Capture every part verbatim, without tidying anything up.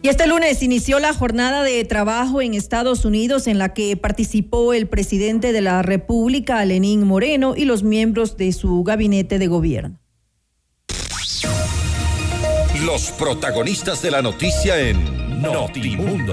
Y este lunes inició la jornada de trabajo en Estados Unidos en la que participó el presidente de la República, Lenín Moreno, y los miembros de su gabinete de gobierno. Los protagonistas de la noticia en Notimundo.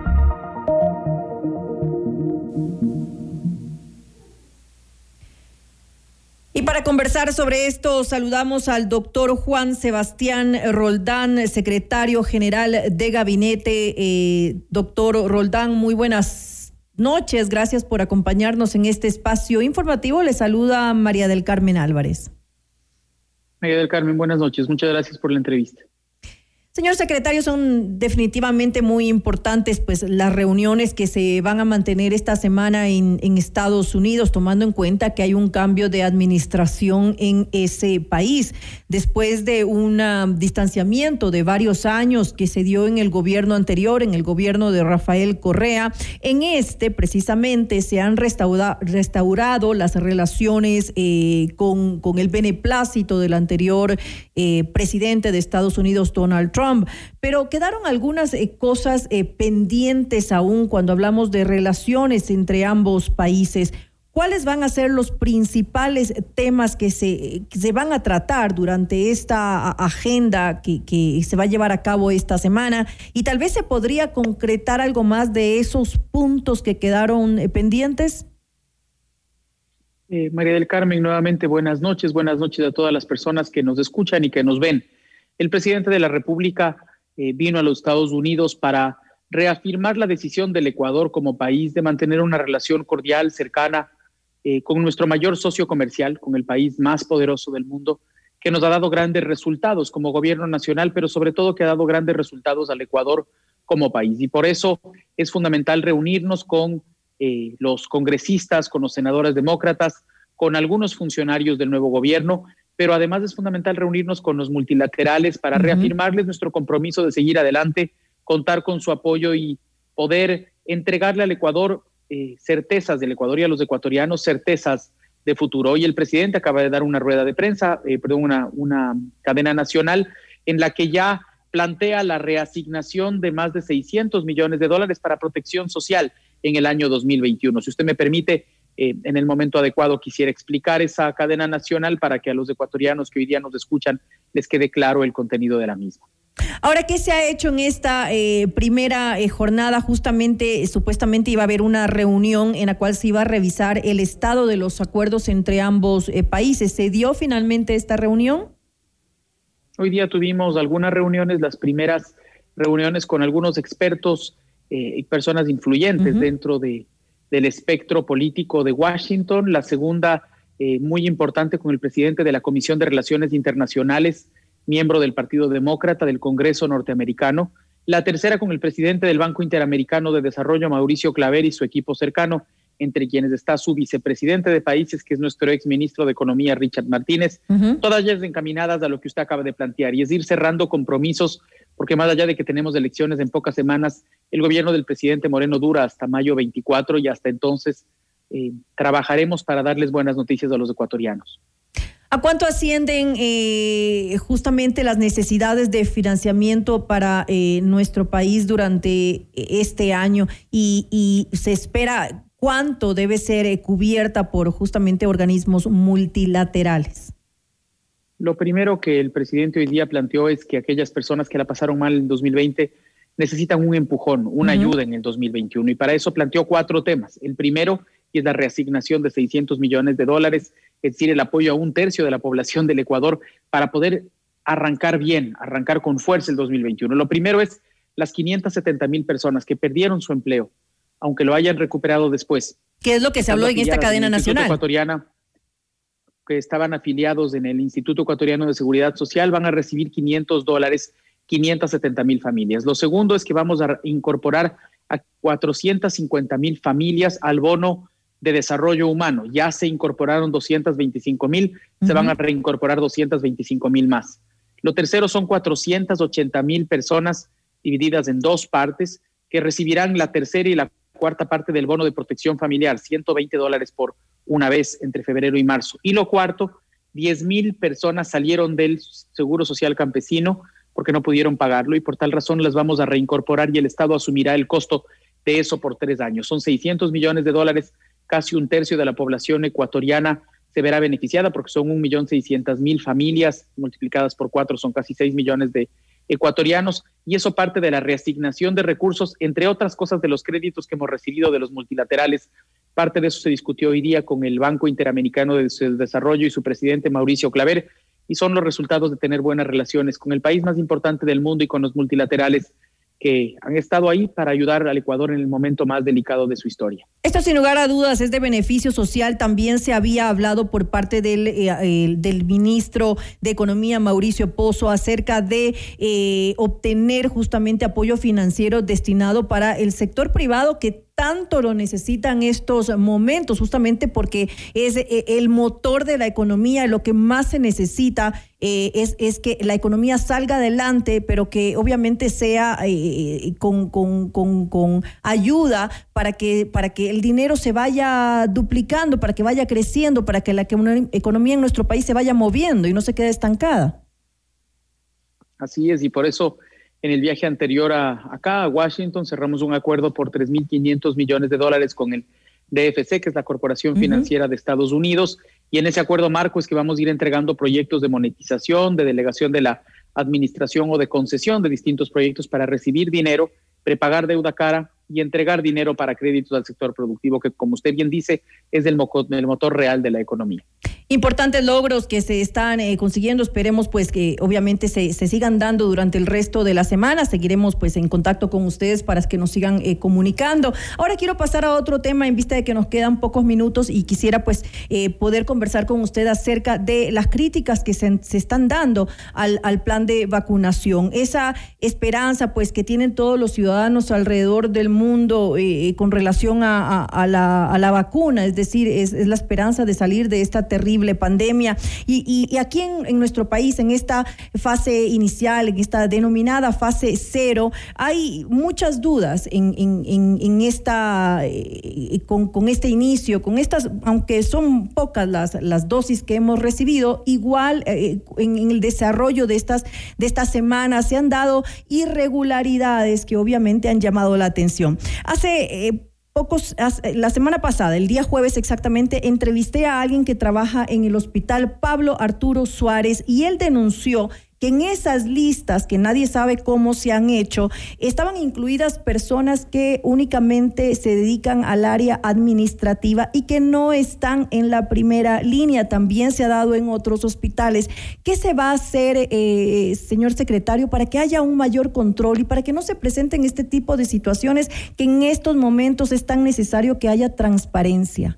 Y para conversar sobre esto, saludamos al doctor Juan Sebastián Roldán, secretario general de gabinete. Eh, doctor Roldán, muy buenas noches. Gracias por acompañarnos en este espacio informativo. Le saluda María del Carmen Álvarez. María del Carmen, buenas noches. Muchas gracias por la entrevista. Señor secretario, son definitivamente muy importantes pues las reuniones que se van a mantener esta semana en, en Estados Unidos, tomando en cuenta que hay un cambio de administración en ese país. Después de un distanciamiento de varios años que se dio en el gobierno anterior, en el gobierno de Rafael Correa, en este precisamente se han restaura, restaurado las relaciones eh, con, con el beneplácito del anterior eh, presidente de Estados Unidos, Donald Trump. Pero quedaron algunas eh, cosas eh, pendientes aún cuando hablamos de relaciones entre ambos países. ¿Cuáles van a ser los principales temas que se, que se van a tratar durante esta agenda que, que se va a llevar a cabo esta semana? Y tal vez se podría concretar algo más de esos puntos que quedaron eh, pendientes. Eh, María del Carmen, nuevamente buenas noches. Buenas noches a todas las personas que nos escuchan y que nos ven. El presidente de la República eh, vino a los Estados Unidos para reafirmar la decisión del Ecuador como país de mantener una relación cordial, cercana, eh, con nuestro mayor socio comercial, con el país más poderoso del mundo, que nos ha dado grandes resultados como gobierno nacional, pero sobre todo que ha dado grandes resultados al Ecuador como país. Y por eso es fundamental reunirnos con eh, los congresistas, con los senadores demócratas, con algunos funcionarios del nuevo gobierno, pero además es fundamental reunirnos con los multilaterales para uh-huh. reafirmarles nuestro compromiso de seguir adelante, contar con su apoyo y poder entregarle al Ecuador eh, certezas del Ecuador y a los ecuatorianos certezas de futuro. Hoy el presidente acaba de dar una rueda de prensa, eh, perdón, una, una cadena nacional en la que ya plantea la reasignación de más de seiscientos millones de dólares para protección social en el año dos mil veintiuno. Si usted me permite, Eh, en el momento adecuado quisiera explicar esa cadena nacional para que a los ecuatorianos que hoy día nos escuchan les quede claro el contenido de la misma. Ahora, ¿qué se ha hecho en esta eh, primera eh, jornada? Justamente, eh, supuestamente iba a haber una reunión en la cual se iba a revisar el estado de los acuerdos entre ambos eh, países. ¿Se dio finalmente esta reunión? Hoy día tuvimos algunas reuniones, las primeras reuniones con algunos expertos eh, y personas influyentes uh-huh. dentro de del espectro político de Washington, la segunda eh, muy importante con el presidente de la Comisión de Relaciones Internacionales, miembro del Partido Demócrata del Congreso norteamericano, la tercera con el presidente del Banco Interamericano de Desarrollo, Mauricio Claver, y su equipo cercano, entre quienes está su vicepresidente de países, que es nuestro exministro de Economía, Richard Martínez, uh-huh. todas ellas encaminadas a lo que usted acaba de plantear, y es ir cerrando compromisos, porque más allá de que tenemos elecciones en pocas semanas, el gobierno del presidente Moreno dura hasta mayo veinticuatro y hasta entonces eh, trabajaremos para darles buenas noticias a los ecuatorianos. ¿A cuánto ascienden eh, justamente las necesidades de financiamiento para eh, nuestro país durante este año? Y, y se espera cuánto debe ser eh, cubierta por justamente organismos multilaterales. Lo primero que el presidente hoy día planteó es que aquellas personas que la pasaron mal en dos mil veinte necesitan un empujón, una uh-huh. ayuda en el dos mil veintiuno, y para eso planteó cuatro temas. El primero es la reasignación de seiscientos millones de dólares, es decir, el apoyo a un tercio de la población del Ecuador para poder arrancar bien, arrancar con fuerza el dos mil veintiuno. Lo primero es las quinientas setenta mil personas que perdieron su empleo, aunque lo hayan recuperado después. ¿Qué es lo que se habló en esta cadena nacional? Ecuatoriana, que estaban afiliados en el Instituto Ecuatoriano de Seguridad Social, van a recibir quinientos dólares, quinientas setenta mil familias. Lo segundo es que vamos a incorporar a cuatrocientas cincuenta mil familias al bono de desarrollo humano. Ya se incorporaron doscientas veinticinco mil, uh-huh. se van a reincorporar doscientas veinticinco mil más. Lo tercero son cuatrocientas ochenta mil personas divididas en dos partes que recibirán la tercera y la cuarta parte del bono de protección familiar, ciento veinte dólares por una vez entre febrero y marzo. Y lo cuarto, diez mil personas salieron del Seguro Social Campesino porque no pudieron pagarlo y por tal razón las vamos a reincorporar y el Estado asumirá el costo de eso por tres años. Son seiscientos millones de dólares, casi un tercio de la población ecuatoriana se verá beneficiada porque son un millón seiscientas mil familias, multiplicadas por cuatro son casi seis millones de ecuatorianos, y eso parte de la reasignación de recursos, entre otras cosas de los créditos que hemos recibido de los multilaterales. Parte de eso se discutió hoy día con el Banco Interamericano de Desarrollo y su presidente Mauricio Claver, y son los resultados de tener buenas relaciones con el país más importante del mundo y con los multilaterales que han estado ahí para ayudar al Ecuador en el momento más delicado de su historia. Esto sin lugar a dudas es de beneficio social. También se había hablado por parte del, eh, el, del ministro de Economía, Mauricio Pozo, acerca de eh, obtener justamente apoyo financiero destinado para el sector privado que tanto lo necesitan estos momentos, justamente porque es eh, el motor de la economía. Lo que más se necesita eh, es, es que la economía salga adelante, pero que obviamente sea eh, con, con, con, con ayuda para que, para que el dinero se vaya duplicando, para que vaya creciendo, para que la economía en nuestro país se vaya moviendo y no se quede estancada. Así es, y por eso en el viaje anterior a acá, a Washington, cerramos un acuerdo por tres mil quinientos millones de dólares con el D F C, que es la Corporación Financiera uh-huh. de Estados Unidos, y en ese acuerdo marco es que vamos a ir entregando proyectos de monetización, de delegación de la administración o de concesión de distintos proyectos para recibir dinero, prepagar deuda cara y entregar dinero para créditos al sector productivo, que como usted bien dice, es el, moco, el motor real de la economía. Importantes logros que se están eh, consiguiendo. Esperemos pues que obviamente se, se sigan dando durante el resto de la semana. Seguiremos pues en contacto con ustedes para que nos sigan eh, comunicando. Ahora quiero pasar a otro tema en vista de que nos quedan pocos minutos y quisiera pues eh, poder conversar con usted acerca de las críticas que se, se están dando al, al plan de vacunación. Esa esperanza pues que tienen todos los ciudadanos alrededor del mundo eh, con relación a, a, a, la, a la vacuna, es decir, es, es la esperanza de salir de esta terrible pandemia. Y, y, y aquí en, en nuestro país, en esta fase inicial, en esta denominada fase cero, hay muchas dudas en, en, en, en esta, eh, con, con este inicio, con estas, aunque son pocas las, las dosis que hemos recibido, igual eh, en, en el desarrollo de estas, de estas semanas se han dado irregularidades que obviamente han llamado la atención. Hace eh, Pocos, la semana pasada, el día jueves exactamente, entrevisté a alguien que trabaja en el hospital Pablo Arturo Suárez y él denunció que en esas listas, que nadie sabe cómo se han hecho, estaban incluidas personas que únicamente se dedican al área administrativa y que no están en la primera línea. También se ha dado en otros hospitales. ¿Qué se va a hacer, eh, señor secretario, para que haya un mayor control y para que no se presenten este tipo de situaciones que en estos momentos es tan necesario que haya transparencia?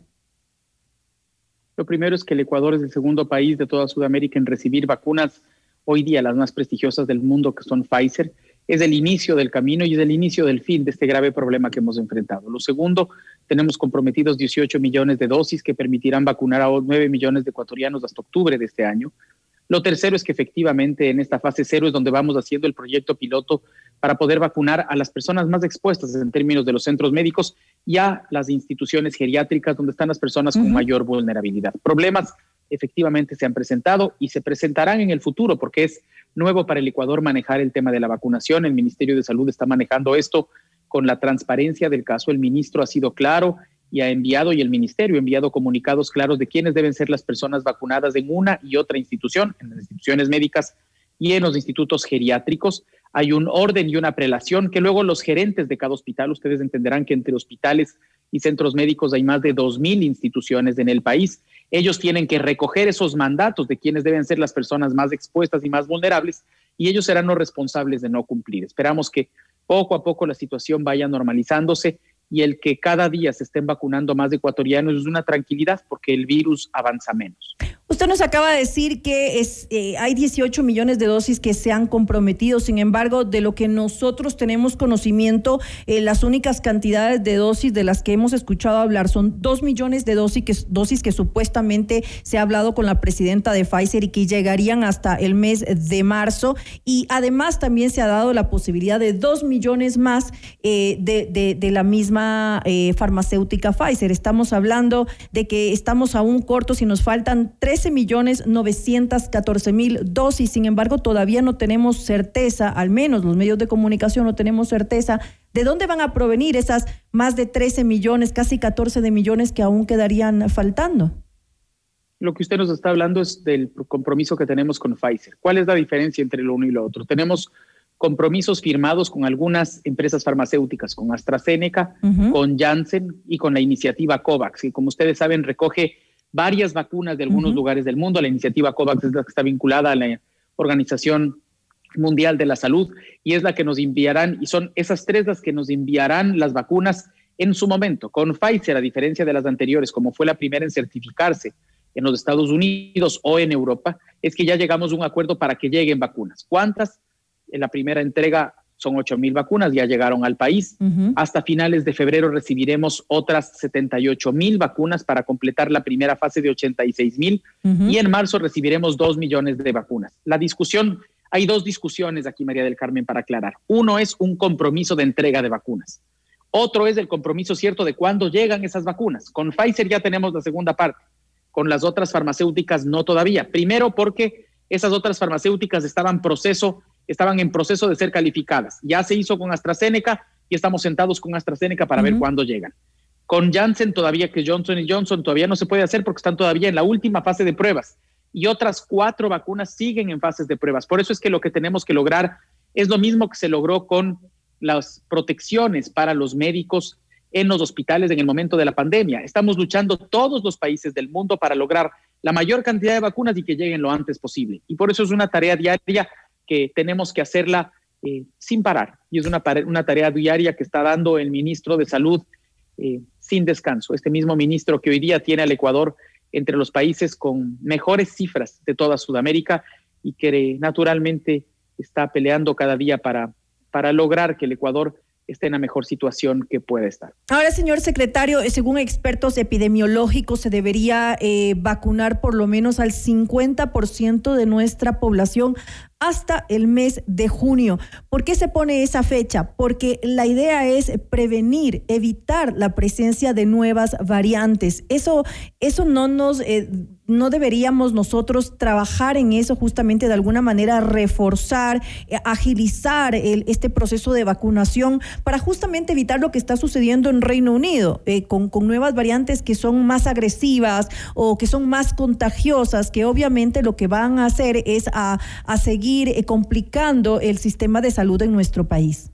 Lo primero es que el Ecuador es el segundo país de toda Sudamérica en recibir vacunas hoy día las más prestigiosas del mundo, que son Pfizer. Es el inicio del camino y es el inicio del fin de este grave problema que hemos enfrentado. Lo segundo, tenemos comprometidos dieciocho millones de dosis que permitirán vacunar a nueve millones de ecuatorianos hasta octubre de este año. Lo tercero es que efectivamente en esta fase cero es donde vamos haciendo el proyecto piloto para poder vacunar a las personas más expuestas en términos de los centros médicos y a las instituciones geriátricas donde están las personas con uh-huh. mayor vulnerabilidad. Problemas efectivamente se han presentado y se presentarán en el futuro porque es nuevo para el Ecuador manejar el tema de la vacunación. El Ministerio de Salud está manejando esto con la transparencia del caso. El ministro ha sido claro y ha enviado, y el ministerio ha enviado comunicados claros de quiénes deben ser las personas vacunadas en una y otra institución, en las instituciones médicas y en los institutos geriátricos. Hay un orden y una prelación que luego los gerentes de cada hospital, ustedes entenderán que entre hospitales y centros médicos hay más de dos mil instituciones en el país. Ellos tienen que recoger esos mandatos de quiénes deben ser las personas más expuestas y más vulnerables y ellos serán los responsables de no cumplir. Esperamos que poco a poco la situación vaya normalizándose y el que cada día se estén vacunando más ecuatorianos es una tranquilidad porque el virus avanza menos. Usted nos acaba de decir que es, eh, hay dieciocho millones de dosis que se han comprometido. Sin embargo, de lo que nosotros tenemos conocimiento, eh, las únicas cantidades de dosis de las que hemos escuchado hablar son dos millones de dosis que, dosis que supuestamente se ha hablado con la presidenta de Pfizer y que llegarían hasta el mes de marzo. Y además también se ha dado la posibilidad de dos millones más eh, de, de, de la misma misma eh, farmacéutica Pfizer. Estamos hablando de que estamos aún cortos y nos faltan trece millones novecientos catorce mil dosis. Sin embargo, todavía no tenemos certeza, al menos los medios de comunicación no tenemos certeza de dónde van a provenir esas más de trece millones, casi catorce de millones que aún quedarían faltando. Lo que usted nos está hablando es del compromiso que tenemos con Pfizer. ¿Cuál es la diferencia entre lo uno y lo otro? Tenemos compromisos firmados con algunas empresas farmacéuticas, con AstraZeneca, uh-huh. con Janssen y con la iniciativa COVAX, que como ustedes saben recoge varias vacunas de algunos uh-huh. lugares del mundo. La iniciativa COVAX es la que está vinculada a la Organización Mundial de la Salud y es la que nos enviarán, y son esas tres las que nos enviarán las vacunas en su momento. Con Pfizer, a diferencia de las anteriores, como fue la primera en certificarse en los Estados Unidos o en Europa, es que ya llegamos a un acuerdo para que lleguen vacunas. ¿Cuántas? En la primera entrega son ocho mil vacunas, ya llegaron al país. Uh-huh. Hasta finales de febrero recibiremos otras setenta y ocho mil vacunas para completar la primera fase de ochenta y seis mil uh-huh. y en marzo recibiremos dos millones de vacunas. La discusión, hay dos discusiones aquí, María del Carmen, para aclarar. Uno es un compromiso de entrega de vacunas. Otro es el compromiso cierto de cuándo llegan esas vacunas. Con Pfizer ya tenemos la segunda parte. Con las otras farmacéuticas no todavía. Primero porque esas otras farmacéuticas estaban, proceso, estaban en proceso de ser calificadas. Ya se hizo con AstraZeneca y estamos sentados con AstraZeneca para uh-huh. ver cuándo llegan. Con Janssen todavía, que Johnson y Johnson todavía no se puede hacer porque están todavía en la última fase de pruebas. Y otras cuatro vacunas siguen en fases de pruebas. Por eso es que lo que tenemos que lograr es lo mismo que se logró con las protecciones para los médicos en los hospitales en el momento de la pandemia. Estamos luchando todos los países del mundo para lograr la mayor cantidad de vacunas y que lleguen lo antes posible. Y por eso es una tarea diaria que tenemos que hacerla eh, sin parar. Y es una, una tarea diaria que está dando el ministro de Salud eh, sin descanso. Este mismo ministro que hoy día tiene al Ecuador entre los países con mejores cifras de toda Sudamérica y que naturalmente está peleando cada día para, para lograr que el Ecuador esté en la mejor situación que puede estar. Ahora, señor secretario, según expertos epidemiológicos, se debería eh, vacunar por lo menos al cincuenta por ciento de nuestra población hasta el mes de junio. ¿Por qué se pone esa fecha? Porque la idea es prevenir, evitar la presencia de nuevas variantes. Eso, eso no nos, eh, no deberíamos nosotros trabajar en eso, justamente de alguna manera reforzar, eh, agilizar el, este proceso de vacunación para justamente evitar lo que está sucediendo en Reino Unido, eh, con, con nuevas variantes que son más agresivas o que son más contagiosas, que obviamente lo que van a hacer es a, a seguir complicando el sistema de salud en nuestro país.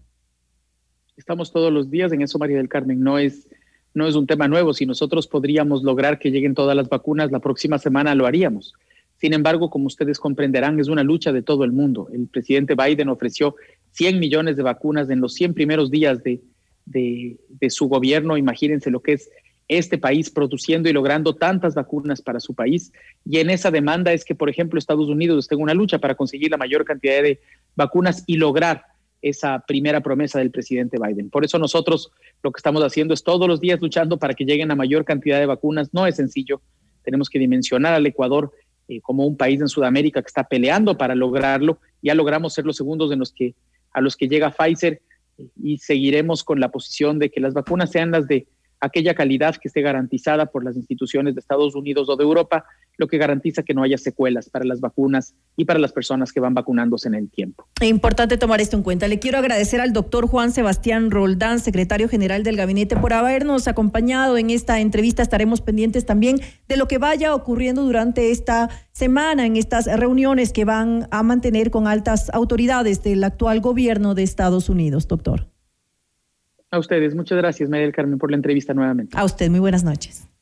Estamos todos los días en eso, María del Carmen. No es, no es un tema nuevo. Si nosotros podríamos lograr que lleguen todas las vacunas, la próxima semana lo haríamos. Sin embargo, como ustedes comprenderán, es una lucha de todo el mundo. El presidente Biden ofreció cien millones de vacunas en los cien primeros días de, de, de su gobierno. Imagínense lo que es este país produciendo y logrando tantas vacunas para su país. Y en esa demanda es que, por ejemplo, Estados Unidos está en una lucha para conseguir la mayor cantidad de vacunas y lograr esa primera promesa del presidente Biden. Por eso nosotros lo que estamos haciendo es todos los días luchando para que lleguen la mayor cantidad de vacunas. No es sencillo. Tenemos que dimensionar al Ecuador eh, como un país en Sudamérica que está peleando para lograrlo. Ya logramos ser los segundos en los que, a los que llega Pfizer eh, y seguiremos con la posición de que las vacunas sean las de aquella calidad que esté garantizada por las instituciones de Estados Unidos o de Europa, lo que garantiza que no haya secuelas para las vacunas y para las personas que van vacunándose en el tiempo. Es importante tomar esto en cuenta. Le quiero agradecer al doctor Juan Sebastián Roldán, secretario general del gabinete, por habernos acompañado en esta entrevista. Estaremos pendientes también de lo que vaya ocurriendo durante esta semana en estas reuniones que van a mantener con altas autoridades del actual gobierno de Estados Unidos, doctor. A ustedes, muchas gracias, María del Carmen, por la entrevista nuevamente. A usted, muy buenas noches.